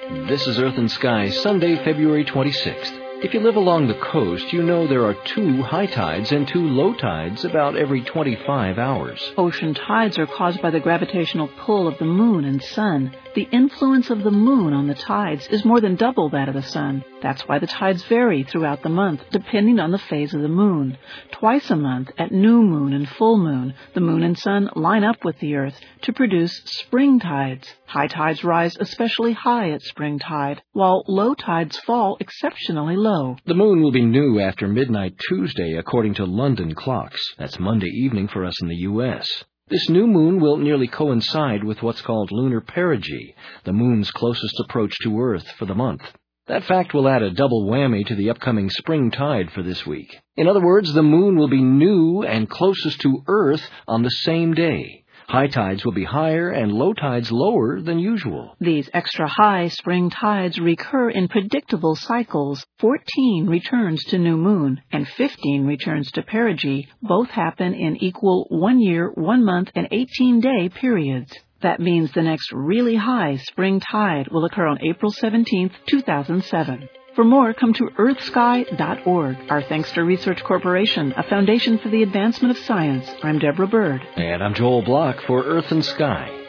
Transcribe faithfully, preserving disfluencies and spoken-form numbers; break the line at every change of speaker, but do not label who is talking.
This is Earth and Sky, Sunday, February twenty-sixth. If you live along the coast, you know there are two high tides and two low tides about every twenty-five hours.
Ocean tides are caused by the gravitational pull of the moon and sun. The influence of the moon on the tides is more than double that of the sun. That's why the tides vary throughout the month, depending on the phase of the moon. Twice a month, at new moon and full moon, the moon and sun line up with the earth to produce spring tides. High tides rise especially high at spring tide, while low tides fall exceptionally low.
The moon will be new after midnight Tuesday, according to London clocks. That's Monday evening for us in the U S This new moon will nearly coincide with what's called lunar perigee, the moon's closest approach to Earth for the month. That fact will add a double whammy to the upcoming spring tide for this week. In other words, the moon will be new and closest to Earth on the same day. High tides will be higher and low tides lower than usual.
These extra high spring tides recur in predictable cycles. fourteen returns to new moon and fifteen returns to perigee. Both happen in equal one year, one month, and eighteen day periods. That means the next really high spring tide will occur on April seventeenth, two thousand seven. For more, come to earth sky dot org. Our thanks to Research Corporation, a foundation for the advancement of science. I'm Deborah Bird.
And I'm Joel Block for Earth and Sky.